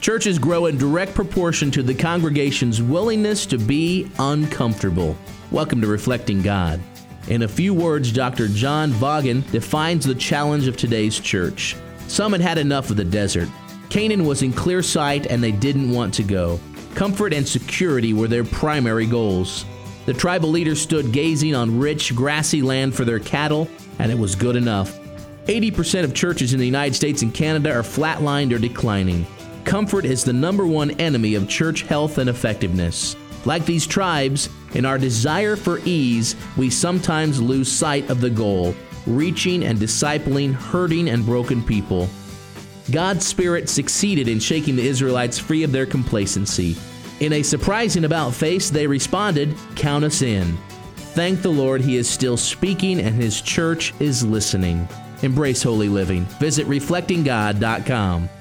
Churches grow in direct proportion to the congregation's willingness to be uncomfortable. Welcome to Reflecting God. In a few words, Dr. John Vaughan defines the challenge of today's church. Some had enough of the desert. Canaan was in clear sight and they didn't want to go. Comfort and security were their primary goals. The tribal leaders stood gazing on rich, grassy land for their cattle, and it was good enough. 80% of churches in the United States and Canada are flatlined or declining. Comfort is the number one enemy of church health and effectiveness. Like these tribes, in our desire for ease, we sometimes lose sight of the goal, reaching and discipling hurting and broken people. God's Spirit succeeded in shaking the Israelites free of their complacency. In a surprising about-face, they responded, "Count us in." Thank the Lord, He is still speaking and His church is listening. Embrace holy living. Visit reflectinggod.com.